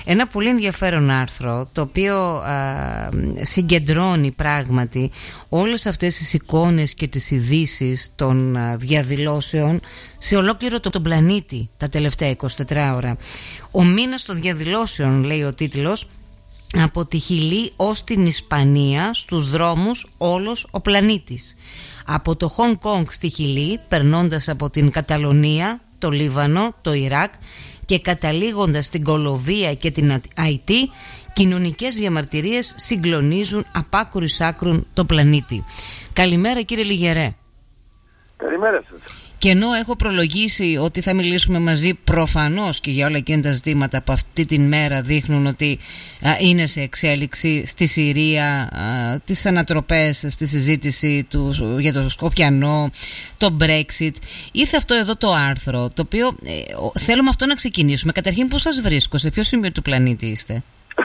ένα πολύ ενδιαφέρον άρθρο, το οποίο συγκεντρώνει πράγματι όλες αυτές τις εικόνες και τις ειδήσεις των διαδηλώσεων σε ολόκληρο τον πλανήτη τα τελευταία 24 ώρα. Ο μήνας των διαδηλώσεων, λέει ο τίτλος, από τη Χιλή ως την Ισπανία, στους δρόμους όλος ο πλανήτης. Από το Χονγκ Κονγκ στη Χιλή, περνώντας από την Καταλωνία, το Λίβανο, το Ιράκ και καταλήγοντας στην Κολομβία και την Αϊτή, κοινωνικές διαμαρτυρίες συγκλονίζουν απ' άκρου εις άκρουν το πλανήτη. Καλημέρα, κύριε Λιγερέ. Καλημέρα σας. Και ενώ έχω προλογίσει ότι θα μιλήσουμε μαζί προφανώς και για όλα εκείνα τα ζητήματα που αυτή την μέρα δείχνουν ότι είναι σε εξέλιξη στη Συρία, τις ανατροπές στη συζήτηση για το Σκοπιανό, το Brexit, ήρθε αυτό εδώ το άρθρο, το οποίο θέλω με αυτό να ξεκινήσουμε. Καταρχήν, πού σας βρίσκω, σε ποιο σημείο του πλανήτη είστε?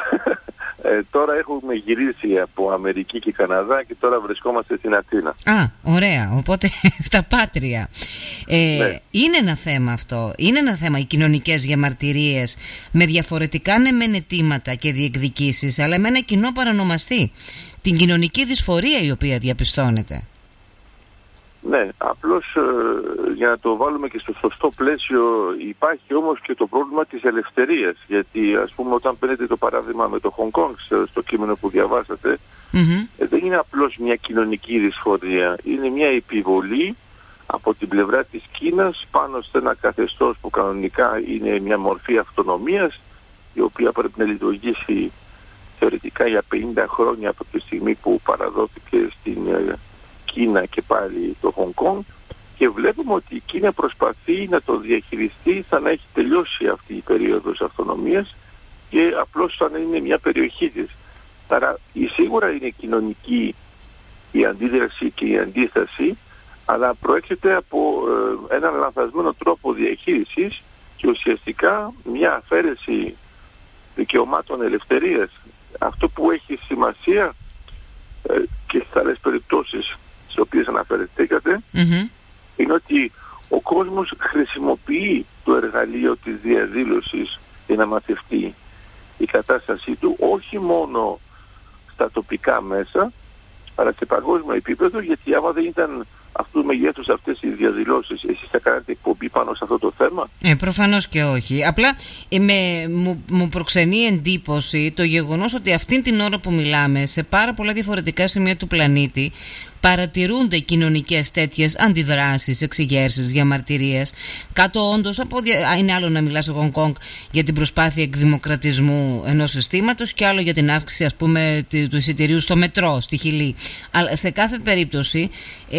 Τώρα έχουμε γυρίσει από Αμερική και Καναδά και τώρα βρισκόμαστε στην Αθήνα. Ωραία, οπότε στα πάτρια. Ναι. Είναι ένα θέμα αυτό, είναι ένα θέμα οι κοινωνικές διαμαρτυρίες με διαφορετικά μεν αιτήματα και διεκδικήσεις, αλλά με ένα κοινό παρανομαστή, την κοινωνική δυσφορία η οποία διαπιστώνεται. Ναι, απλώς για να το βάλουμε και στο σωστό πλαίσιο, υπάρχει όμως και το πρόβλημα της ελευθερίας. Γιατί ας πούμε όταν παίρνετε το παράδειγμα με το Χονγκ Κονγκ στο κείμενο που διαβάσατε, δεν είναι απλώς μια κοινωνική δυσφορία, είναι μια επιβολή από την πλευρά της Κίνας πάνω σε ένα καθεστώς που κανονικά είναι μια μορφή αυτονομίας, η οποία πρέπει να λειτουργήσει θεωρητικά για 50 χρόνια από τη στιγμή που παραδόθηκε στην Κίνα και πάλι το Χονγκ Κονγκ, και βλέπουμε ότι η Κίνα προσπαθεί να το διαχειριστεί σαν να έχει τελειώσει αυτή η περίοδος αυτονομίας και απλώς σαν να είναι μια περιοχή της. Άρα σίγουρα είναι κοινωνική η αντίδραση και η αντίσταση, αλλά προέρχεται από έναν λανθασμένο τρόπο διαχείρισης και ουσιαστικά μια αφαίρεση δικαιωμάτων ελευθερίας. Αυτό που έχει σημασία και στις άλλες περιπτώσεις στις οποίες αναφερθήκατε, είναι ότι ο κόσμος χρησιμοποιεί το εργαλείο της διαδήλωσης για να μαθευτεί η κατάστασή του, όχι μόνο στα τοπικά μέσα, αλλά σε παγκόσμιο επίπεδο, γιατί άμα δεν ήταν αυτού του μεγέθους αυτές οι διαδηλώσεις, εσείς θα κάνετε εκπομπή πάνω σε αυτό το θέμα? Προφανώς και όχι. Απλά μου προξενεί εντύπωση το γεγονός ότι αυτήν την ώρα που μιλάμε, σε πάρα πολλά διαφορετικά σημεία του πλανήτη, παρατηρούνται κοινωνικές τέτοιες αντιδράσεις, εξεγέρσεις, διαμαρτυρίες. Κάτω όντως είναι άλλο να μιλάς στο Χονγκ Κονγκ για την προσπάθεια εκδημοκρατισμού ενός συστήματος και άλλο για την αύξηση, ας πούμε, του εισιτηρίου στο μετρό στη Αλλά σε κάθε περίπτωση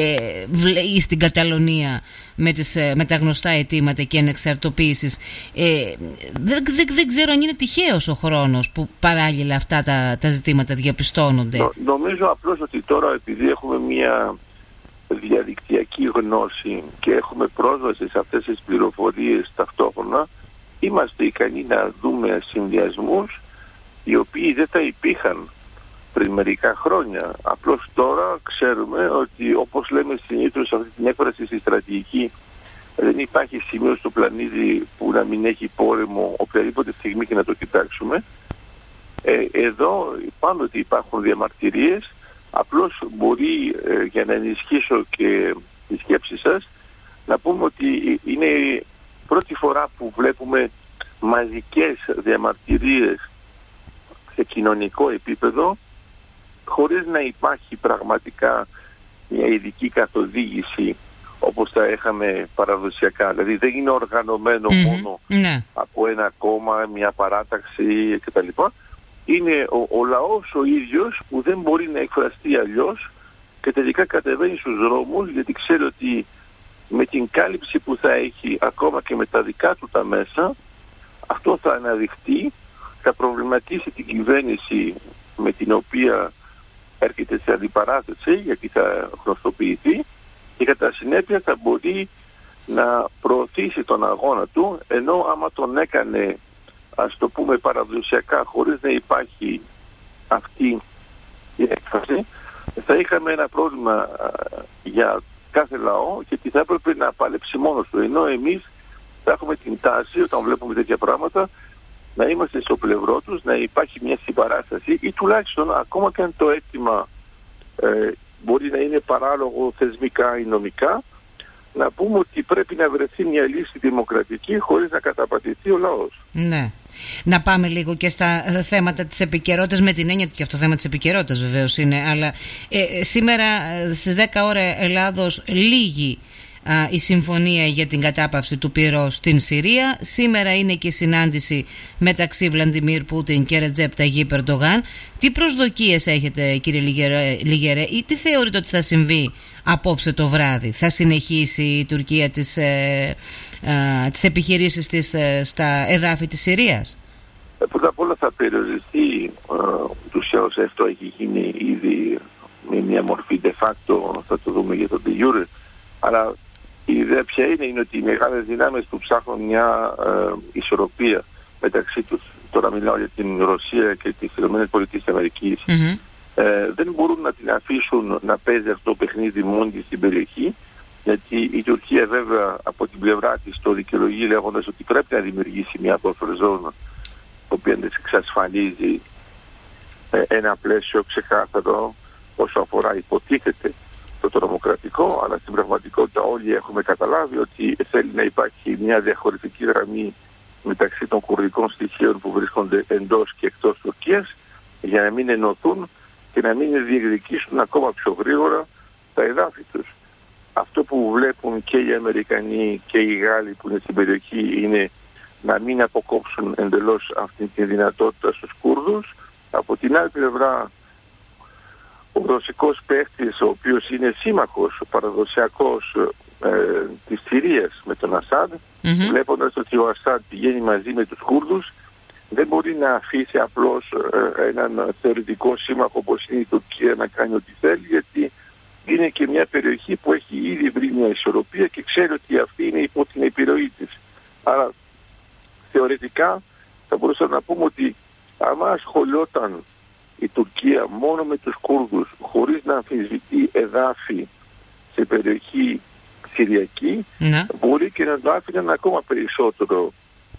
ή στην Καταλωνία με τα γνωστά αιτήματα και ανεξαρτοποίησεις, δεν ξέρω αν είναι τυχαίος ο χρόνος που παράλληλα αυτά τα ζητήματα διαπιστώνονται. Νομίζω απλώς ότι τώρα, επειδή έχουμε μια διαδικτυακή γνώση και έχουμε πρόσβαση σε αυτές τις πληροφορίες ταυτόχρονα, είμαστε ικανοί να δούμε συνδυασμούς οι οποίοι δεν θα υπήρχαν πριν μερικά χρόνια. Απλώς τώρα ξέρουμε ότι, όπως λέμε συνήθως σε αυτή την έκφραση στη στρατηγική, δεν υπάρχει σημείο στο πλανήτη που να μην έχει πόλεμο οποιαδήποτε στιγμή και να το κοιτάξουμε. Εδώ πάντοτε υπάρχουν διαμαρτυρίες. Απλώς μπορεί, για να ενισχύσω και τη σκέψη σας, να πούμε ότι είναι η πρώτη φορά που βλέπουμε μαζικές διαμαρτυρίες σε κοινωνικό επίπεδο, χωρίς να υπάρχει πραγματικά μια ειδική καθοδήγηση όπως τα είχαμε παραδοσιακά. Δηλαδή δεν είναι οργανωμένο μόνο από ένα κόμμα, μια παράταξη κτλ. Είναι ο λαός ο ίδιος που δεν μπορεί να εκφραστεί αλλιώς και τελικά κατεβαίνει στους δρόμους, γιατί ξέρει ότι με την κάλυψη που θα έχει ακόμα και με τα δικά του τα μέσα, αυτό θα αναδειχτεί, θα προβληματίσει την κυβέρνηση με την οποία έρχεται σε αντιπαράθεση, γιατί θα γνωστοποιηθεί, και κατά συνέπεια θα μπορεί να προωθήσει τον αγώνα του, ενώ άμα τον έκανε, ας το πούμε παραδοσιακά, χωρίς να υπάρχει αυτή η έκφραση, θα είχαμε ένα πρόβλημα για κάθε λαό, γιατί θα έπρεπε να παλέψει μόνος του. Ενώ εμείς θα έχουμε την τάση, όταν βλέπουμε τέτοια πράγματα, να είμαστε στο πλευρό τους, να υπάρχει μια συμπαράσταση ή τουλάχιστον ακόμα και αν το αίτημα μπορεί να είναι παράλογο θεσμικά ή νομικά, να πούμε ότι πρέπει να βρεθεί μια λύση δημοκρατική χωρίς να καταπατηθεί ο λαός. Ναι. Να πάμε λίγο και στα θέματα της επικαιρότητας, με την έννοια ότι και αυτό το θέμα της επικαιρότητας βεβαίως είναι, αλλά σήμερα στις 10 ώρα Ελλάδος λήγει η συμφωνία για την κατάπαυση του πυρός στην Συρία. Σήμερα είναι και η συνάντηση μεταξύ Βλαντιμίρ Πούτιν και Ρετζέπ Ταγίπ Ερντογάν. Τι προσδοκίες έχετε, κύριε Λιγερέ, ή τι θεωρείτε ότι θα συμβεί απόψε το βράδυ? Θα συνεχίσει η Τουρκία τις επιχειρήσεις της στα εδάφη της Συρίας? Πρώτα απ' όλα θα περιοριστεί, ούτως ή άλλως αυτό έχει γίνει ήδη με μια μορφή de facto, θα το δούμε για το de jure, αλλά η ιδέα ποια είναι ότι οι μεγάλες δυνάμεις που ψάχνουν μια ισορροπία μεταξύ τους, τώρα μιλάω για την Ρωσία και τις ΗΠΑ, δεν μπορούν να την αφήσουν να παίζει αυτό το παιχνίδι μόνη της στην περιοχή, γιατί η Τουρκία βέβαια από την πλευρά της το δικαιολογεί λέγοντας ότι πρέπει να δημιουργήσει μια buffer zone, η οποία της εξασφαλίζει ένα πλαίσιο ξεκάθαρο όσο αφορά υποτίθεται το τρομοκρατικό, αλλά στην πραγματικότητα όλοι έχουμε καταλάβει ότι θέλει να υπάρχει μια διαχωριστική γραμμή μεταξύ των κουρδικών στοιχείων που βρίσκονται εντός και εκτός Τουρκίας, για να μην ενωθούν και να μην διεκδικήσουν ακόμα πιο γρήγορα τα εδάφη τους. Αυτό που βλέπουν και οι Αμερικανοί και οι Γάλλοι που είναι στην περιοχή είναι να μην αποκόψουν εντελώς αυτή τη δυνατότητα στους Κούρδους. Από την άλλη πλευρά, ο ρωσικός παίχτης, ο οποίος είναι σύμμαχος παραδοσιακός της Συρίας με τον Ασάντ, βλέποντας ότι ο Ασάντ πηγαίνει μαζί με τους Κούρδους, δεν μπορεί να αφήσει απλώς έναν θεωρητικό σύμμαχο όπως είναι η Τουρκία να κάνει ό,τι θέλει, γιατί είναι και μια περιοχή που έχει ήδη βρει μια ισορροπία και ξέρει ότι αυτή είναι υπό την επιρροή της. Άρα θεωρητικά θα μπορούσαμε να πούμε ότι άμα ασχολιόταν η Τουρκία μόνο με τους Κούρδους χωρίς να αμφισβητεί εδάφη σε περιοχή Συριακή, μπορεί και να το άφηναν ακόμα περισσότερο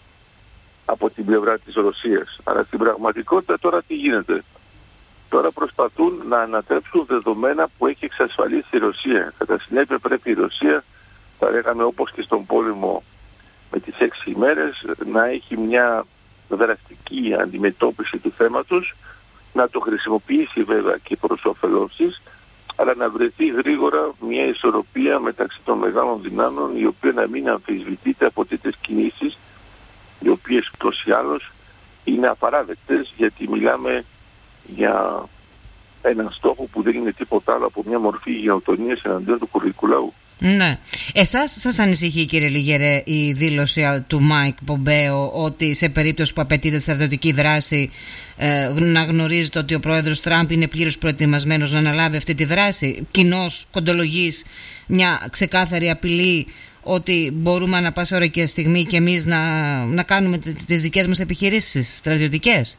από την πλευρά της Ρωσίας. Αλλά στην πραγματικότητα τώρα τι γίνεται? Τώρα προσπαθούν να ανατρέψουν δεδομένα που έχει εξασφαλίσει η Ρωσία. Κατά συνέπεια πρέπει η Ρωσία, θα λέγαμε όπως και στον πόλεμο με τις 6 ημέρες, να έχει μια δραστική αντιμετώπιση του θέματος, να το χρησιμοποιήσει βέβαια και προς όφελός της, αλλά να βρεθεί γρήγορα μια ισορροπία μεταξύ των μεγάλων δυνάμεων, η οποία να μην αμφισβητείται από τέτοιες κινήσεις, οι οποίες ούτως ή άλλως είναι απαράδεκτες, γιατί μιλάμε για έναν στόχο που δεν είναι τίποτα άλλο από μια μορφή γενοκτονίας εναντίον του κουρδικού λαού. Ναι. Σας ανησυχεί, κύριε Λιγερέ, η δήλωση του Μάικ Πομπέο ότι σε περίπτωση που απαιτείται στρατιωτική δράση να γνωρίζετε ότι ο πρόεδρος Τραμπ είναι πλήρως προετοιμασμένος να αναλάβει αυτή τη δράση? Κοινώς κοντολογής μια ξεκάθαρη απειλή ότι μπορούμε ανά πάσα ώρα και στιγμή και εμείς να κάνουμε τις δικές μας επιχειρήσεις στρατιωτικές?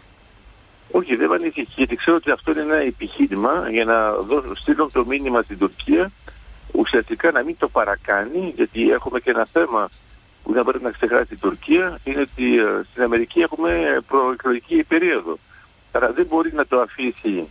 Όχι, δεν με ανησυχεί, γιατί ξέρω ότι αυτό είναι ένα επιχείρημα για να στείλουν το μήνυμα στην Τουρκία, ουσιαστικά να μην το παρακάνει, γιατί έχουμε και ένα θέμα που δεν πρέπει να ξεχάσει η Τουρκία, είναι ότι στην Αμερική έχουμε προεκλογική περίοδο. Άρα δεν μπορεί να το αφήσει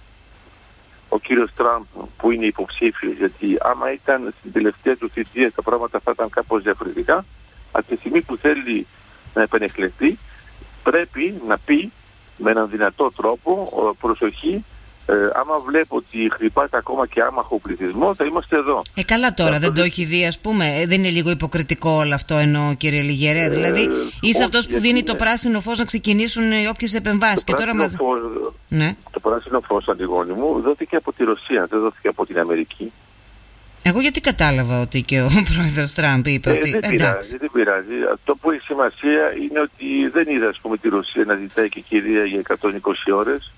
ο κύριος Τραμπ που είναι υποψήφιος, γιατί άμα ήταν στην τελευταία του θητεία τα πράγματα θα ήταν κάπως διαφορετικά. Από τη στιγμή που θέλει να επανεκλεχθεί, πρέπει να πει με έναν δυνατό τρόπο, προσοχή, άμα βλέπω ότι χτυπάτε ακόμα και άμαχο πληθυσμό, θα είμαστε εδώ. Καλά τώρα, δεν το έχει δει, ας πούμε? Δεν είναι λίγο υποκριτικό όλο αυτό, εννοώ, κύριε Λιγερέ? Δηλαδή, είσαι αυτός που δίνει το πράσινο φως να ξεκινήσουν οι όποιες επεμβάσεις. Και τώρα μας... Ναι. Το πράσινο φως, Αντιγόνη μου, δόθηκε από τη Ρωσία, δεν δόθηκε από την Αμερική. Εγώ γιατί κατάλαβα ότι και ο πρόεδρος Τραμπ είπε ότι δεν πειράζει. Αυτό που έχει σημασία είναι ότι δεν είδα, ας πούμε, τη Ρωσία να ζητάει και κυρία για 120 ώρες.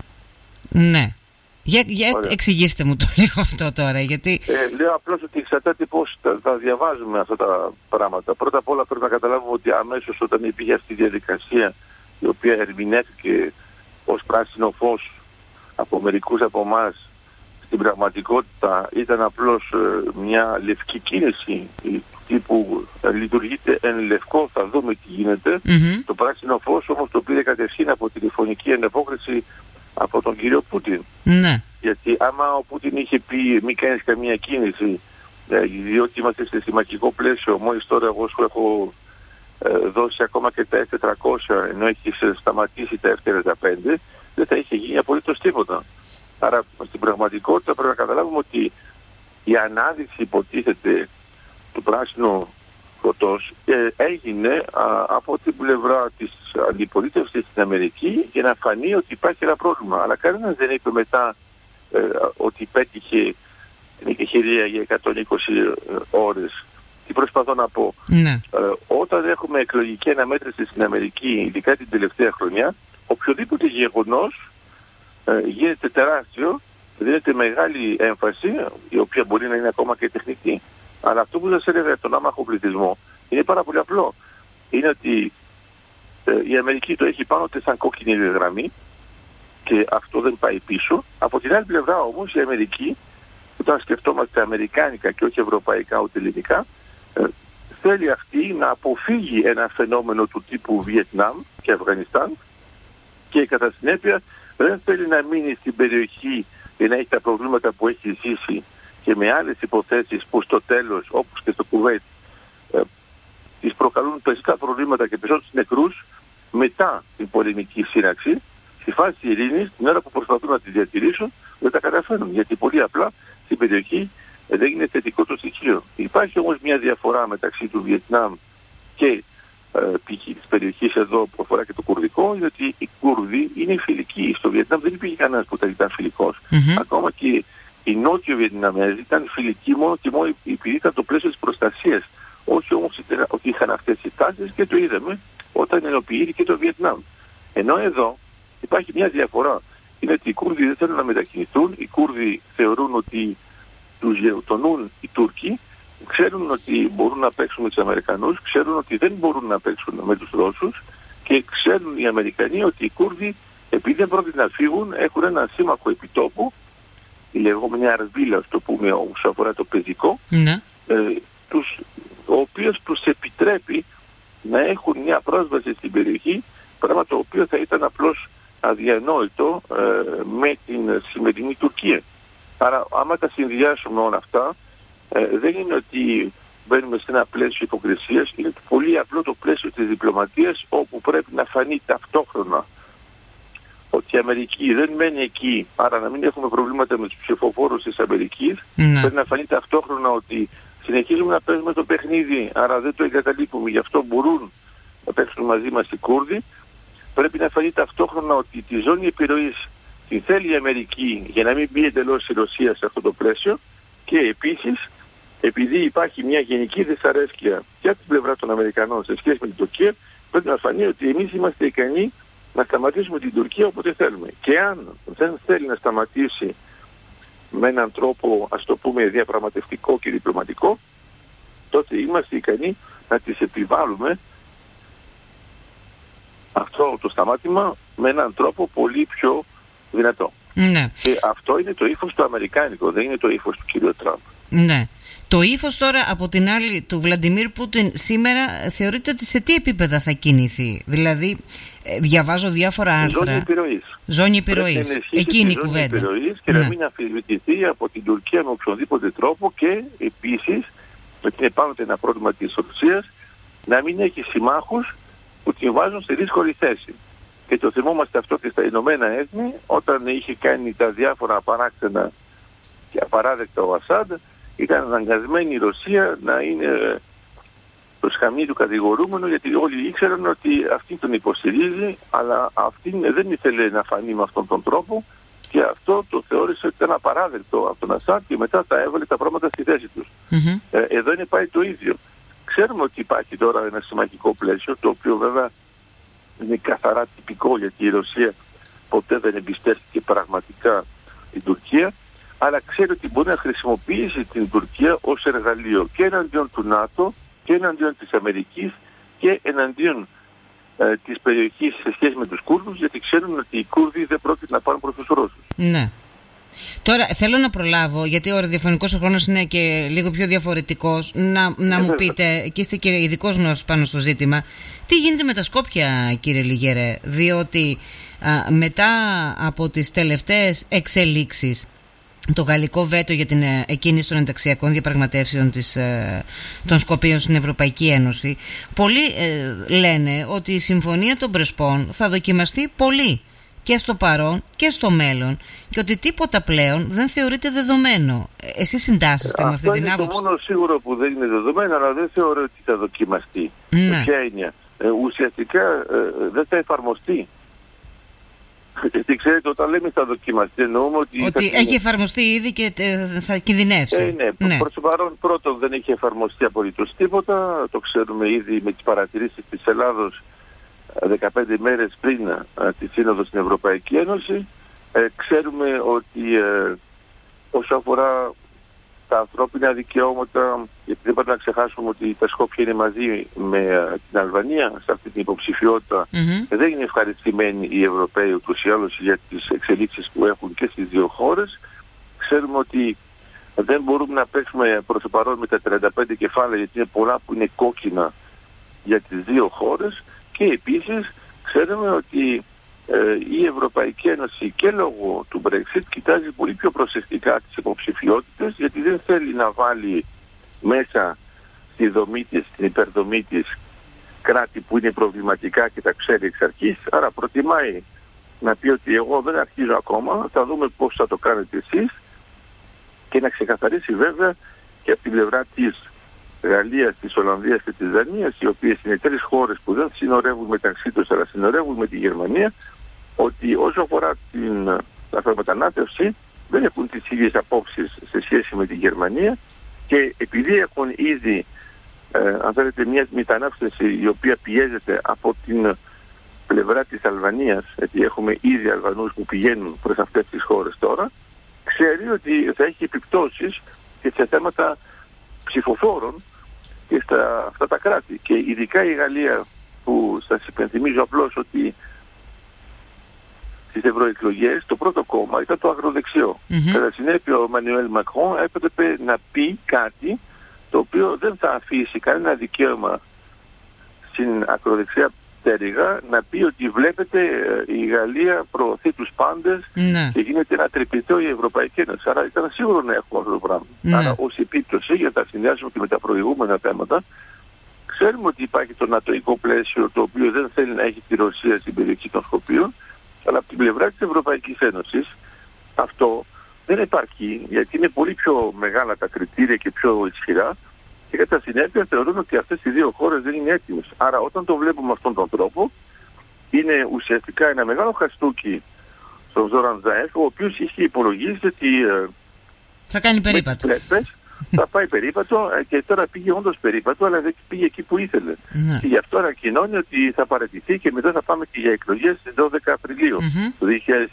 Ναι. Για εξηγήστε μου το λίγο αυτό τώρα, γιατί... Λέω απλώς ότι εξαρτάται πώς θα διαβάζουμε αυτά τα πράγματα. Πρώτα απ' όλα πρέπει να καταλάβουμε ότι αμέσως όταν υπήρχε αυτή η διαδικασία, η οποία ερμηνεύτηκε ως πράσινο φως από μερικούς από εμάς, στην πραγματικότητα ήταν απλώς μια λευκή κίνηση. τύπου λειτουργείται εν λευκό, θα δούμε τι γίνεται. Το πράσινο φως όμως το πήρε κατευθείαν από τηλεφωνική ενεπόκριση από τον κύριο Πούτιν. Ναι. Γιατί άμα ο Πούτιν είχε πει μην κάνεις καμία κίνηση, διότι είμαστε σε συμμαχικό πλαίσιο, μόλις τώρα εγώ σου έχω δώσει ακόμα και τα F-400 ενώ έχεις σταματήσει τα F-35, δεν θα είχε γίνει απολύτως τίποτα. Άρα στην πραγματικότητα πρέπει να καταλάβουμε ότι η ανάδειξη υποτίθεται του πράσινου φωτός έγινε από την πλευρά της αντιπολίτευσης στην Αμερική για να φανεί ότι υπάρχει ένα πρόβλημα. Αλλά κανένας δεν είπε μετά ότι πέτυχε την εκεχηρία για 120 ώρες. Τι προσπαθώ να πω. Ναι. Όταν έχουμε εκλογική αναμέτρηση στην Αμερική, ειδικά την τελευταία χρονιά, οποιοδήποτε γεγονός γίνεται τεράστιο, δίνεται μεγάλη έμφαση, η οποία μπορεί να είναι ακόμα και τεχνική. Αλλά αυτό που σας έλεγα για τον άμαχο πληθυσμό είναι πάρα πολύ απλό. Είναι ότι η Αμερική το έχει πάνω σαν κόκκινη γραμμή και αυτό δεν πάει πίσω. Από την άλλη πλευρά όμως η Αμερική, όταν σκεφτόμαστε αμερικάνικα και όχι ευρωπαϊκά ούτε ελληνικά, θέλει αυτή να αποφύγει ένα φαινόμενο του τύπου Βιετνάμ και Αφγανιστάν και κατά συνέπεια δεν θέλει να μείνει στην περιοχή και να έχει τα προβλήματα που έχει ζήσει και με άλλες υποθέσεις που στο τέλος, όπως και στο Κουβέιτ, τις προκαλούν περισσότερα προβλήματα και περισσότερους νεκρούς μετά την πολεμική σύραξη. Στη φάση ειρήνης, την ώρα που προσπαθούν να τη διατηρήσουν, δεν τα καταφέρουν. Γιατί πολύ απλά στην περιοχή δεν είναι θετικό το στοιχείο. Υπάρχει όμως μια διαφορά μεταξύ του Βιετνάμ και π.χ. της περιοχής εδώ που αφορά και το κουρδικό, γιατί οι Κούρδοι είναι φιλικοί. Στο Βιετνάμ δεν υπήρχε κανένας που ήταν φιλικός. Ακόμα και οι Νότιο Βιετναμέζοι ήταν φιλικοί μόνο και μόνο επειδή ήταν το πλαίσιο της προστασίας. Όχι όμως ότι είχαν αυτές τις τάσεις και το είδαμε όταν ενοποιήθηκε το Βιετνάμ. Ενώ εδώ υπάρχει μια διαφορά. Είναι ότι οι Κούρδοι δεν θέλουν να μετακινηθούν. Οι Κούρδοι θεωρούν ότι τους γεωτονούν οι Τούρκοι. Ξέρουν ότι μπορούν να παίξουν με τους Αμερικανούς. Ξέρουν ότι δεν μπορούν να παίξουν με τους Ρώσους. Και ξέρουν οι Αμερικανοί ότι οι Κούρδοι, επειδή δεν πρόκειται να φύγουν, έχουν ένα σύμμαχο επιτόπου, η λεγόμενη Αρβίλα, το πούμε, όσο αφορά το πεζικό, ο οποίος τους επιτρέπει να έχουν μια πρόσβαση στην περιοχή, πράγμα το οποίο θα ήταν απλώς αδιανόητο με την σημερινή Τουρκία. Άρα άμα τα συνδυάσουμε όλα αυτά, δεν είναι ότι μπαίνουμε σε ένα πλαίσιο υποκρισίας, είναι πολύ απλό το πλαίσιο της διπλωματίας, όπου πρέπει να φανεί ταυτόχρονα ότι η Αμερική δεν μένει εκεί, άρα να μην έχουμε προβλήματα με τους ψηφοφόρους της Αμερικής. Πρέπει να φανεί ταυτόχρονα ότι συνεχίζουμε να παίζουμε το παιχνίδι, άρα δεν το εγκαταλείπουμε, γι' αυτό μπορούν να παίξουν μαζί μας οι Κούρδοι. Πρέπει να φανεί ταυτόχρονα ότι τη ζώνη επιρροής την θέλει η Αμερική για να μην μπει εντελώς η Ρωσία σε αυτό το πλαίσιο και επίσης επειδή υπάρχει μια γενική δυσαρέσκεια και από την πλευρά των Αμερικανών σε σχέση με την Τουρκία, πρέπει να φανεί ότι εμείς είμαστε ικανοί να σταματήσουμε την Τουρκία όποτε θέλουμε. Και αν δεν θέλει να σταματήσει με έναν τρόπο, ας το πούμε, διαπραγματευτικό και διπλωματικό, τότε είμαστε ικανοί να τις επιβάλλουμε αυτό το σταμάτημα με έναν τρόπο πολύ πιο δυνατό. Ναι. Και αυτό είναι το ύφος το αμερικάνικο, δεν είναι το ύφος του κ. Τραμπ. Ναι. Το ύφος τώρα από την άλλη του Βλαντιμίρ Πούτιν σήμερα θεωρείτε ότι σε τι επίπεδα θα κινηθεί? Δηλαδή διαβάζω διάφορα άρθρα. Ζώνη επιρροής. Εκείνη η κουβέντα. Και να μην αμφισβητηθεί από την Τουρκία με οποιονδήποτε τρόπο και επίσης, γιατί είναι πάνω ένα πρόβλημα της Ρωσίας, να μην έχει συμμάχους που την βάζουν σε δύσκολη θέση. Και το θυμόμαστε αυτό και στα Ηνωμένα Έθνη, όταν είχε κάνει τα διάφορα παράξενα και απαράδεκτα ο Ασάντ, ήταν αναγκασμένη η Ρωσία να είναι το σκαμνί του κατηγορούμενου, γιατί όλοι ήξεραν ότι αυτή τον υποστηρίζει, αλλά αυτή δεν ήθελε να φανεί με αυτόν τον τρόπο και αυτό το θεώρησε ότι ήταν απαράδεκτο από τον Ασάντ και μετά τα έβαλε τα πράγματα στη θέση τους. Εδώ είναι πάει το ίδιο. Ξέρουμε ότι υπάρχει τώρα ένα συμμαχικό πλαίσιο, το οποίο βέβαια είναι καθαρά τυπικό, γιατί η Ρωσία ποτέ δεν εμπιστεύτηκε πραγματικά την Τουρκία, αλλά ξέρει ότι μπορεί να χρησιμοποιήσει την Τουρκία ως εργαλείο και εναντίον του ΝΑΤΟ και εναντίον της Αμερικής και εναντίον της περιοχής σε σχέση με τους Κούρδους, γιατί ξέρουν ότι οι Κούρδοι δεν πρόκειται να πάνε προς τους Ρώσους. Ναι. Τώρα θέλω να προλάβω, γιατί ο ραδιοφωνικός ο χρόνος είναι και λίγο πιο διαφορετικός, να μου πείτε, και είστε και ειδικός γνώσης πάνω στο ζήτημα, τι γίνεται με τα Σκόπια, κύριε Λιγερέ, διότι μετά από τις τελευταίες εξελίξεις, το γαλλικό βέτο για την εκκίνηση των ενταξιακών διαπραγματεύσεων των Σκοπίων στην Ευρωπαϊκή Ένωση, πολλοί λένε ότι η συμφωνία των Πρεσπών θα δοκιμαστεί πολύ και στο παρόν και στο μέλλον και ότι τίποτα πλέον δεν θεωρείται δεδομένο. Εσείς συντάσσεστε με αυτή την άποψη? Αυτό είναι το μόνο σίγουρο που δεν είναι δεδομένο, αλλά δεν θεωρώ ότι θα δοκιμαστεί. Ναι. Ποια έννοια? Ουσιαστικά δεν θα εφαρμοστεί. Γιατί ξέρετε, όταν λέμε θα δοκιμαστεί, εννοούμε ότι έχει εφαρμοστεί ήδη και θα κινδυνεύσει. Ναι. Προς το παρόν, πρώτον, δεν έχει εφαρμοστεί απολύτως τίποτα. Το ξέρουμε ήδη με τις παρατηρήσεις της Ελλάδος 15 μέρες πριν τη Σύνοδο στην Ευρωπαϊκή Ένωση. Ξέρουμε ότι όσο αφορά τα ανθρώπινα δικαιώματα, γιατί δεν πρέπει να ξεχάσουμε ότι τα Σκόπια είναι μαζί με την Αλβανία σε αυτή την υποψηφιότητα, δεν είναι ευχαριστημένοι οι Ευρωπαίοι ούτως ή άλλως για τις εξελίξεις που έχουν και στις δύο χώρες. Ξέρουμε ότι δεν μπορούμε να παίξουμε προς το παρόν με τα 35 κεφάλαια, γιατί είναι πολλά που είναι κόκκινα για τις δύο χώρες, και επίσης ξέρουμε ότι η Ευρωπαϊκή Ένωση και λόγω του Brexit κοιτάζει πολύ πιο προσεκτικά τις υποψηφιότητες, γιατί δεν θέλει να βάλει μέσα στη δομή της, στην υπερδομή της, κράτη που είναι προβληματικά και τα ξέρει εξ αρχής. Άρα προτιμάει να πει ότι εγώ δεν αρχίζω ακόμα, θα δούμε πώς θα το κάνετε εσείς, και να ξεκαθαρίσει βέβαια και από την πλευρά της Γαλλίας, της Ολλανδίας και της Δανίας, οι οποίες είναι τρεις χώρες που δεν συνορεύουν μεταξύ τους αλλά συνορεύουν με τη Γερμανία, ότι όσο αφορά την μετανάστευση δεν έχουν τις ίδιες απόψεις σε σχέση με τη Γερμανία, και επειδή έχουν ήδη αν θέλετε μια μετανάστευση η οποία πιέζεται από την πλευρά της Αλβανίας, γιατί έχουμε ήδη Αλβανούς που πηγαίνουν προς αυτές τις χώρες τώρα, ξέρει ότι θα έχει επιπτώσεις και σε θέματα ψηφοφόρων και στα αυτά τα κράτη. Και ειδικά η Γαλλία, που σας υπενθυμίζω απλώς ότι στις ευρωεκλογές το πρώτο κόμμα ήταν το αγροδεξιό. Κατά συνέπεια ο Μανουέλ Μακρόν έπρεπε να πει κάτι το οποίο δεν θα αφήσει κανένα δικαίωμα στην ακροδεξιά πτέρυγα να πει ότι βλέπετε η Γαλλία προωθεί τους πάντες και γίνεται ένα τρυπητό η Ευρωπαϊκή Ένωση. Άρα ήταν σίγουρο να έχουμε αυτό το πράγμα. Άρα ως επίπτωση, για να τα συνδυάσουμε και με τα προηγούμενα θέματα, ξέρουμε ότι υπάρχει το νατοϊκό πλαίσιο το οποίο δεν θέλει να έχει τη Ρωσία στην περιοχή των Σκοπίων, αλλά από την πλευρά της Ευρωπαϊκής Ένωσης αυτό δεν υπάρχει, γιατί είναι πολύ πιο μεγάλα τα κριτήρια και πιο ισχυρά, και κατά συνέπεια θεωρούν ότι αυτές οι δύο χώρες δεν είναι έτοιμες. Άρα όταν το βλέπουμε αυτόν τον τρόπο, είναι ουσιαστικά ένα μεγάλο χαστούκι στον Ζόραν Ζαέφ, ο οποίος είχε υπολογίσει ότι θα κάνει περίπατο. Θα πάει περίπατο, και τώρα πήγε όντως περίπατο, αλλά δεν πήγε εκεί που ήθελε. Και γι' αυτό ανακοινώνει ότι θα παραιτηθεί και μετά θα πάμε και για εκλογές στις 12 Απριλίου του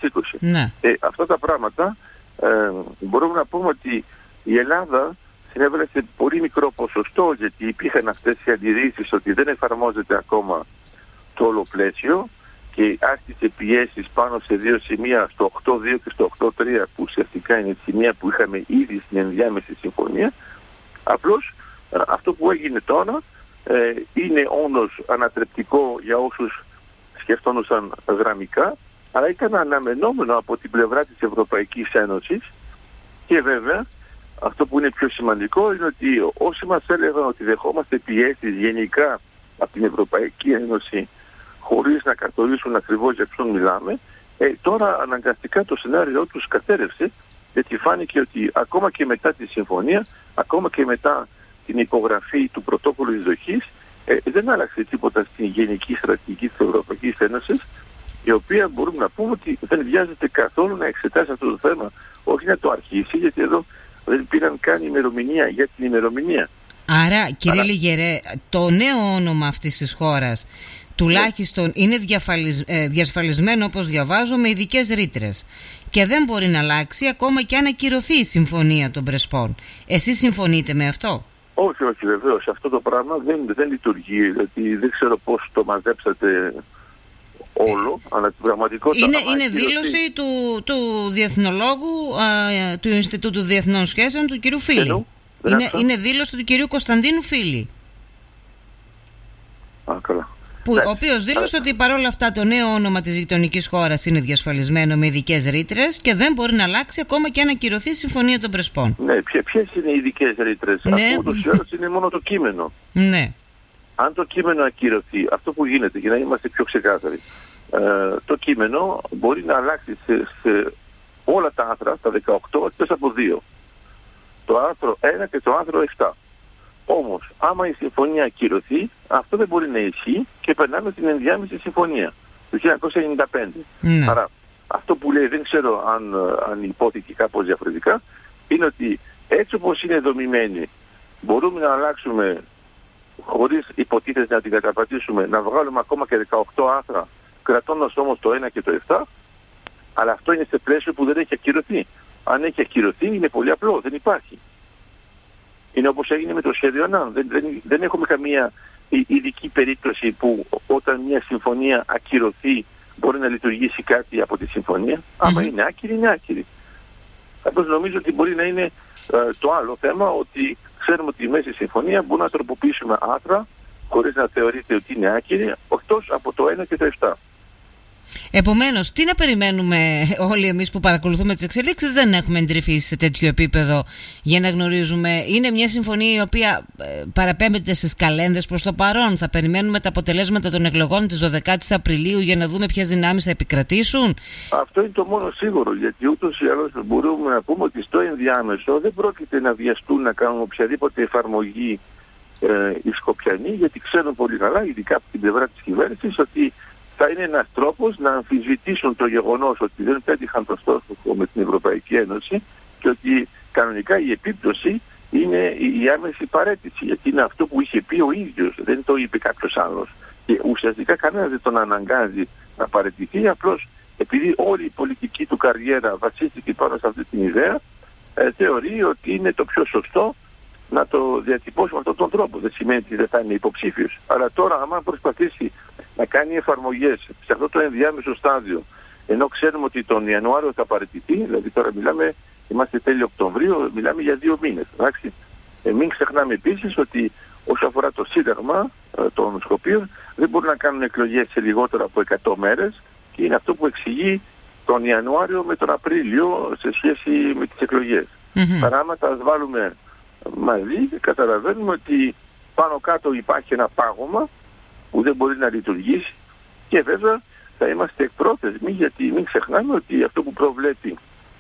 2020. Αυτά τα πράγματα μπορούμε να πούμε ότι η Ελλάδα συνέβαλε σε πολύ μικρό ποσοστό, γιατί υπήρχαν αυτές οι αντιρρήσεις ότι δεν εφαρμόζεται ακόμα το όλο πλαίσιο και άσκησε πιέσεις πάνω σε δύο σημεία, στο 8.2 και στο 8.3, που ουσιαστικά είναι σημεία που είχαμε ήδη στην ενδιάμεση συμφωνία. Απλώς αυτό που έγινε τώρα είναι όντως ανατρεπτικό για όσους σκεφτόντουσαν γραμμικά, αλλά ήταν αναμενόμενο από την πλευρά της Ευρωπαϊκής Ένωσης. Και βέβαια αυτό που είναι πιο σημαντικό είναι ότι όσοι μας έλεγαν ότι δεχόμαστε πιέσεις γενικά από την Ευρωπαϊκή Ένωση χωρίς να καθορίσουν ακριβώς για ποιον μιλάμε, τώρα αναγκαστικά το σενάριο τους κατέρευσε, γιατί φάνηκε ότι ακόμα και μετά τη συμφωνία, ακόμα και μετά την υπογραφή του πρωτόκολλου εισδοχής, δεν άλλαξε τίποτα στην γενική στρατηγική της Ευρωπαϊκής Ένωσης, η οποία μπορούμε να πούμε ότι δεν βιάζεται καθόλου να εξετάσει αυτό το θέμα, όχι να το αρχίσει, γιατί εδώ δεν πήραν καν ημερομηνία για την ημερομηνία. Άρα, κύριε Λιγερέ, το νέο όνομα αυτής της χώρας τουλάχιστον είναι διασφαλισμένο, όπως διαβάζω, με ειδικές ρήτρες, και δεν μπορεί να αλλάξει ακόμα και αν ακυρωθεί η συμφωνία των Πρεσπών. Εσείς συμφωνείτε με αυτό? Όχι, βεβαίως. Αυτό το πράγμα δεν λειτουργεί, γιατί δεν ξέρω πώς το μαζέψατε όλο, αλλά την πραγματικότητα... Είναι δήλωση του διεθνολόγου του Ινστιτούτου Διεθνών Σχέσεων, του κυρίου Φίλη. Είναι δήλωση του κυρίου Κωνσταντίνου Φίλη. Καλά. Ο οποίος δήλωσε ότι παρόλα αυτά το νέο όνομα της γειτονικής χώρας είναι διασφαλισμένο με ειδικές ρήτρες και δεν μπορεί να αλλάξει ακόμα και αν ακυρωθεί η Συμφωνία των Πρεσπών. Ναι, ποιες είναι οι ειδικές ρήτρες? Ναι. Αυτό ούτως ή άλλως είναι μόνο το κείμενο. Ναι. Αν το κείμενο ακυρωθεί, αυτό που γίνεται, για να είμαστε πιο ξεκάθαροι, το κείμενο μπορεί να αλλάξει σε όλα τα άρθρα, τα 18, εκτός από 2. Το άρθρο 1 και το άρθρο 7. Όμως, άμα η συμφωνία ακυρωθεί, αυτό δεν μπορεί να ισχύει και περνάμε στην ενδιάμεση συμφωνία του 1995. Ναι. Άρα, αυτό που λέει, δεν ξέρω αν υπόθηκε κάπως διαφορετικά, είναι ότι έτσι όπως είναι δομημένη, μπορούμε να αλλάξουμε χωρίς υποτίθεται να την καταπατήσουμε, να βγάλουμε ακόμα και 18 άρθρα, κρατώντας όμως το 1 και το 7, αλλά αυτό είναι σε πλαίσιο που δεν έχει ακυρωθεί. Αν έχει ακυρωθεί είναι πολύ απλό, δεν υπάρχει. Είναι όπως έγινε με το σχέδιο ΑΝΑΝ. Δεν έχουμε καμία ειδική περίπτωση που όταν μια συμφωνία ακυρωθεί μπορεί να λειτουργήσει κάτι από τη συμφωνία. Άμα είναι άκυρη, είναι άκυρη. Απλώς νομίζω ότι μπορεί να είναι το άλλο θέμα, ότι ξέρουμε ότι μέσα στη συμφωνία μπορούμε να τροποποιήσουμε άρθρα χωρίς να θεωρείται ότι είναι άκυρη, εκτός από το 1 και το 7. Επομένως, τι να περιμένουμε όλοι εμείς που παρακολουθούμε τις εξελίξεις? Δεν έχουμε εντρυφήσει σε τέτοιο επίπεδο για να γνωρίζουμε. Είναι μια συμφωνία η οποία παραπέμπεται στις καλένδες προς το παρόν. Θα περιμένουμε τα αποτελέσματα των εκλογών της 12ης Απριλίου για να δούμε ποιες δυνάμεις θα επικρατήσουν. Αυτό είναι το μόνο σίγουρο, γιατί ούτως ή άλλως μπορούμε να πούμε ότι στο ενδιάμεσο δεν πρόκειται να βιαστούν να κάνουν οποιαδήποτε εφαρμογή οι Σκοπιανοί, γιατί ξέρουν πολύ καλά, ειδικά από την πλευρά της κυβέρνησης, ότι θα είναι ένας τρόπος να αμφισβητήσουν το γεγονός ότι δεν πέτυχαν το στόχο με την Ευρωπαϊκή Ένωση και ότι κανονικά η επίπτωση είναι η άμεση παραίτηση, γιατί είναι αυτό που είχε πει ο ίδιος, δεν το είπε κάποιος άλλος. Και ουσιαστικά κανένας δεν τον αναγκάζει να παραιτηθεί, απλώς επειδή όλη η πολιτική του καριέρα βασίστηκε πάνω σε αυτή την ιδέα, θεωρεί ότι είναι το πιο σωστό να το διατυπώσει με αυτόν τον τρόπο. Δεν σημαίνει ότι δεν θα είναι υποψήφιος. Αλλά τώρα, άμα προσπαθήσει να κάνει εφαρμογές σε αυτό το ενδιάμεσο στάδιο, ενώ ξέρουμε ότι τον Ιανουάριο θα παραιτηθεί, δηλαδή τώρα είμαστε τέλη Οκτωβρίου, μιλάμε για 2 μήνες. Εντάξει. Μην ξεχνάμε επίσης ότι όσο αφορά το Σύνταγμα των Σκοπίων, δεν μπορούν να κάνουν εκλογές σε λιγότερο από 100 μέρες και είναι αυτό που εξηγεί τον Ιανουάριο με τον Απρίλιο σε σχέση με τις εκλογές. Παράματα ας βάλουμε μαζί, καταλαβαίνουμε ότι πάνω κάτω υπάρχει ένα πάγωμα που δεν μπορεί να λειτουργήσει και βέβαια θα είμαστε εκπρόθεσμοι, γιατί μην ξεχνάμε ότι αυτό που προβλέπει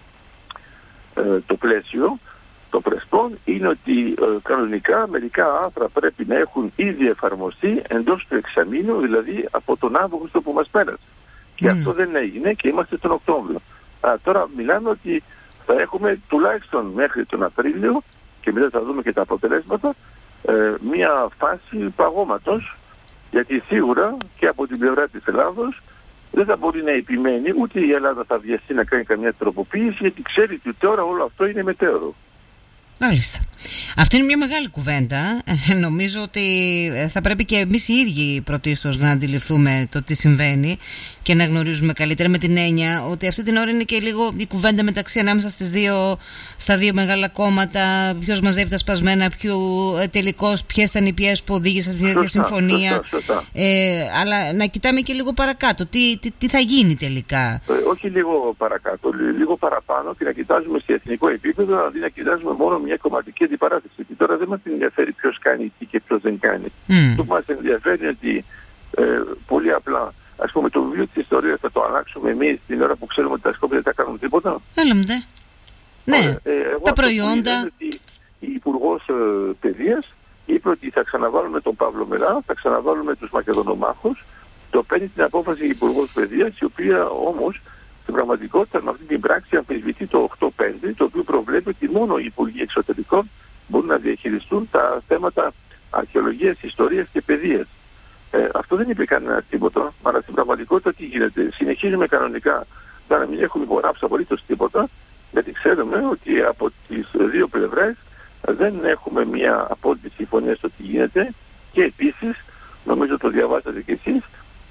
το πλαίσιο των Πρεσπών είναι ότι κανονικά μερικά άρθρα πρέπει να έχουν ήδη εφαρμοστεί εντός του εξαμήνου, δηλαδή από τον Αύγουστο που μας πέρασε. Και αυτό δεν έγινε και είμαστε τον Οκτώβριο. Τώρα μιλάμε ότι θα έχουμε τουλάχιστον μέχρι τον Απρίλιο και μετά θα δούμε και τα αποτελέσματα, μια φάση παγώματος, γιατί σίγουρα και από την πλευρά της Ελλάδος δεν θα μπορεί να επιμένει, ούτε η Ελλάδα θα βιαστεί να κάνει καμιά τροποποίηση, γιατί ξέρει ότι τώρα όλο αυτό είναι μετέωρο. Μάλιστα. Αυτή είναι μια μεγάλη κουβέντα. Νομίζω ότι θα πρέπει και εμείς οι ίδιοι πρωτίστως να αντιληφθούμε το τι συμβαίνει και να γνωρίζουμε καλύτερα, με την έννοια ότι αυτή την ώρα είναι και λίγο η κουβέντα μεταξύ ανάμεσα στα δύο μεγάλα κόμματα, ποιος μαζεύει τα σπασμένα, τελικώς ποιες ήταν οι πιέσεις που οδήγησαν σε μια συμφωνία. Αλλά να κοιτάμε και λίγο παρακάτω. Τι θα γίνει τελικά. Όχι λίγο παρακάτω, λίγο παραπάνω, και να κοιτάζουμε σε εθνικό επίπεδο, αντί να κοιτάζουμε μόνο μια κομματική αντιπαράθεση. Γιατί τώρα δεν μας ενδιαφέρει ποιος κάνει τι και ποιος δεν κάνει. Το που μας ενδιαφέρει είναι ότι πολύ απλά, ας πούμε, το βιβλίο της ιστορίας θα το αλλάξουμε εμείς την ώρα που ξέρουμε ότι τα Σκόπια δεν θα κάνουν τίποτα. Έλατε. Ναι, τα προϊόντα. Η Υπουργός Παιδείας είπε ότι θα ξαναβάλουμε τον Παύλο Μελά, θα ξαναβάλουμε τους Μακεδονομάχους. Το παίρνει την απόφαση η Υπουργός Παιδείας, η οποία όμως στην πραγματικότητα με αυτή την πράξη αμφισβητεί το 8.5, το οποίο προβλέπει ότι μόνο οι Υπουργοί Εξωτερικών μπορούν να διαχειριστούν τα θέματα αρχαιολογίας, ιστορίας και παιδείας. Αυτό δεν είπε κανένα τίποτα, αλλά στην πραγματικότητα τι γίνεται? Συνεχίζουμε κανονικά να μην έχουμε υπογράψει απολύτως τίποτα, γιατί ξέρουμε ότι από τις δύο πλευρές δεν έχουμε μια απόλυτη συμφωνία στο τι γίνεται, και επίσης, νομίζω το διαβάσατε κι εσείς,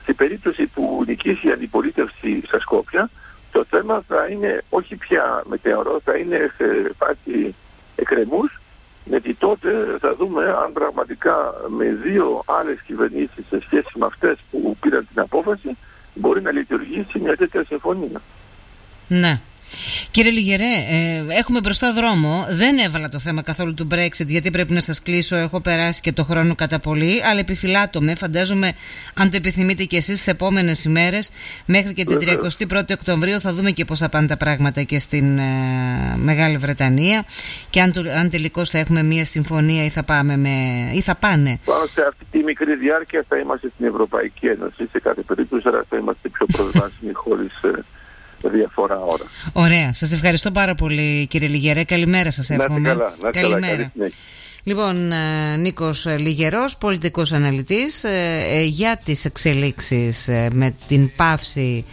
σε περίπτωση που νικήσει η αντιπολίτευση στα Σκόπια, το θέμα θα είναι όχι πια μετέωρο, θα είναι σε φάση εκκρεμούς, γιατί τότε θα δούμε αν πραγματικά με δύο άλλες κυβερνήσεις σε σχέση με αυτές που πήραν την απόφαση μπορεί να λειτουργήσει μια τέτοια συμφωνία. Ναι. Κύριε Λιγερέ, έχουμε μπροστά δρόμο. Δεν έβαλα το θέμα καθόλου του Brexit, γιατί πρέπει να σας κλείσω. Έχω περάσει και το χρόνο κατά πολύ. Αλλά επιφυλάττομαι. Φαντάζομαι, αν το επιθυμείτε και εσείς, στις επόμενες ημέρες, μέχρι και την 31η Οκτωβρίου, θα δούμε και πώς θα πάνε τα πράγματα και στην Μεγάλη Βρετανία. Και αν τελικώς θα έχουμε μια συμφωνία ή θα πάνε. Πάνω σε αυτή τη μικρή διάρκεια θα είμαστε στην Ευρωπαϊκή Ένωση. Σε κάθε περίπτωση, αλλά θα είμαστε πιο προσβάσιμοι χωρίς διαφορά ώρα. Ωραία. Σας ευχαριστώ πάρα πολύ, κύριε Λιγερέ. Καλημέρα σας εύχομαι. Να είστε καλά. Καλημέρα. Λοιπόν, Νίκος Λιγερός, πολιτικός αναλυτής, για τις εξελίξεις με την πάυση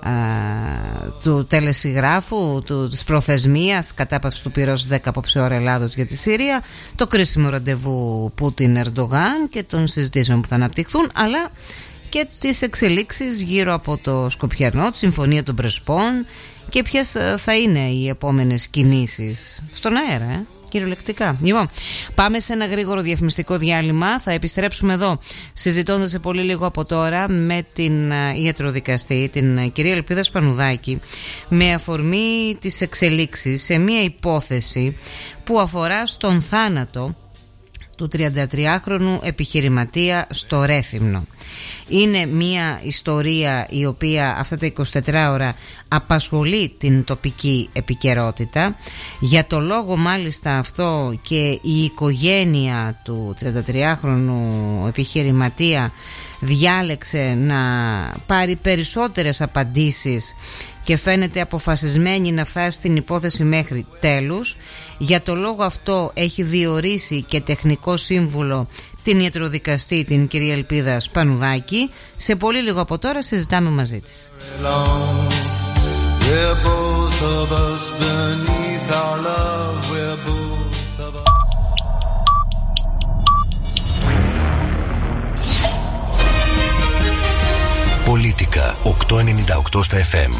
του τελεσυγράφου, της προθεσμίας κατάπαυση του πυρός 10 απόψε ώρα Ελλάδος για τη Συρία, το κρίσιμο ραντεβού Πούτιν-Ερντογάν και των συζητήσεων που θα αναπτυχθούν, αλλά και τις εξελίξεις γύρω από το Σκοπιανό, τη Συμφωνία των Πρεσπών και ποιες θα είναι οι επόμενες κινήσεις στον αέρα, κυριολεκτικά. Λοιπόν, πάμε σε ένα γρήγορο διαφημιστικό διάλειμμα. Θα επιστρέψουμε εδώ συζητώντας σε πολύ λίγο από τώρα με την ιατροδικαστή, την κυρία Ελπίδα Σπανουδάκη, με αφορμή τις εξελίξεις σε μια υπόθεση που αφορά στον θάνατο του 33χρονου επιχειρηματία στο Ρέθυμνο. Είναι μια ιστορία η οποία αυτά τα 24 ώρα απασχολεί την τοπική επικαιρότητα. Για το λόγο μάλιστα αυτό και η οικογένεια του 33χρονου επιχειρηματία διάλεξε να πάρει περισσότερες απαντήσεις και φαίνεται αποφασισμένη να φτάσει στην υπόθεση μέχρι τέλους. Για το λόγο αυτό έχει διορίσει και τεχνικό σύμβουλο την ιατροδικαστή, την κυρία Ελπίδα Σπανουδάκη. Σε πολύ λίγο από τώρα συζητάμε μαζί της. Πολίτικα 898 στα FM.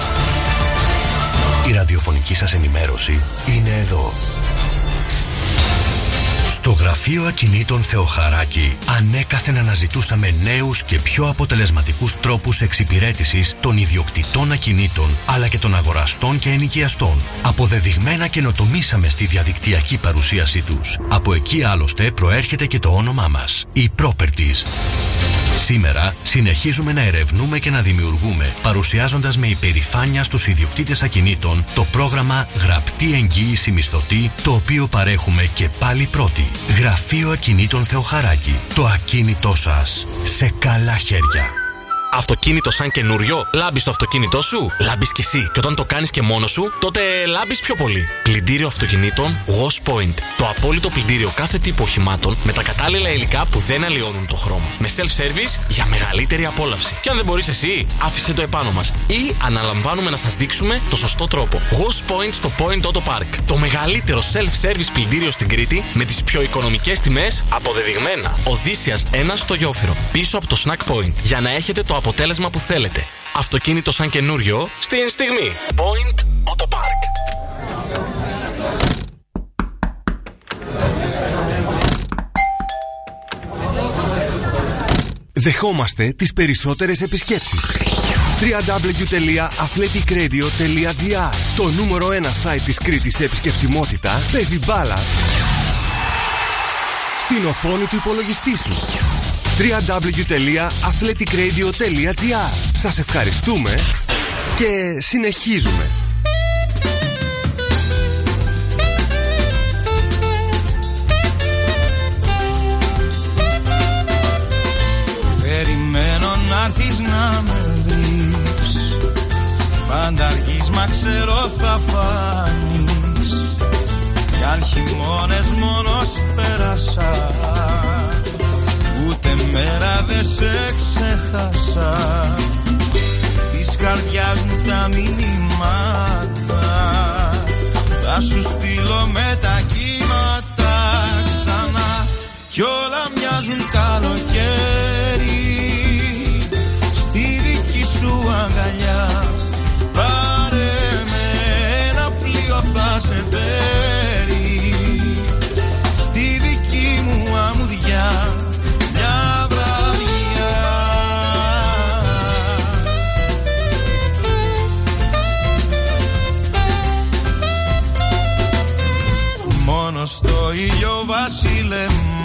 Η ραδιοφωνική σας ενημέρωση είναι εδώ. Στο γραφείο ακινήτων Θεοχαράκη ανέκαθεν αναζητούσαμε νέους και πιο αποτελεσματικούς τρόπους εξυπηρέτησης των ιδιοκτητών ακινήτων αλλά και των αγοραστών και ενοικιαστών. Αποδεδειγμένα καινοτομήσαμε στη διαδικτυακή παρουσίασή τους. Από εκεί άλλωστε προέρχεται και το όνομά μας, η Properties. Σήμερα συνεχίζουμε να ερευνούμε και να δημιουργούμε, παρουσιάζοντας με υπερηφάνεια στους ιδιοκτήτες ακινήτων το πρόγραμμα Γραπτή Εγγύηση Μισθωτή, το οποίο παρέχουμε και πάλι πρώτοι. Γραφείο Ακινήτων Θεοχαράκη. Το ακίνητό σας σε καλά χέρια. Αυτοκίνητο σαν καινούριο, λάμπεις το αυτοκίνητό σου, λάμπεις κι εσύ. Και όταν το κάνεις και μόνος σου, τότε λάμπεις πιο πολύ. Πλυντήριο αυτοκινήτων Wash Point. Το απόλυτο πλυντήριο κάθε τύπου οχημάτων με τα κατάλληλα υλικά που δεν αλλοιώνουν το χρώμα. Με self-service για μεγαλύτερη απόλαυση. Και αν δεν μπορείς εσύ, άφησε το επάνω μας. Ή αναλαμβάνουμε να σας δείξουμε το σωστό τρόπο. Wash Point στο Point Auto Park. Το μεγαλύτερο self-service πλυντήριο στην Κρήτη με τις πιο οικονομικές τιμές αποδεδειγμένα. Οδύσσιας 1 στο Γιόφυρο. Πίσω από το Snack Point. Για να έχετε το αποτέλεσμα που θέλετε. Αυτοκίνητο σαν καινούριο στην στιγμή. Point Auto Park. Δεχόμαστε τις περισσότερες επισκέψεις. www.athleticradio.gr. Το νούμερο 1 site της Κρήτης σε επισκεψιμότητα παίζει μπάλα στην οθόνη του υπολογιστή σου. www.athleticradio.gr. Σας ευχαριστούμε και συνεχίζουμε. Περιμένω να έρθεις να με βρεις. Πάντα αργείς μα ξέρω θα φανείς. Κι αν χειμώνες μόνος πέρασα, ούτε μέρα δεν σε ξέχασα. Της καρδιάς μου τα μηνύματα θα σου στείλω με τα κύματα ξανά. Κι όλα μοιάζουν καλοκαίρι αγκαλιά. Πάρε με, ένα πλοίο θα σε φέρει στη δική μου αμμουδιά μια βραδιά. Μόνο στο ήλιο βασίλεμα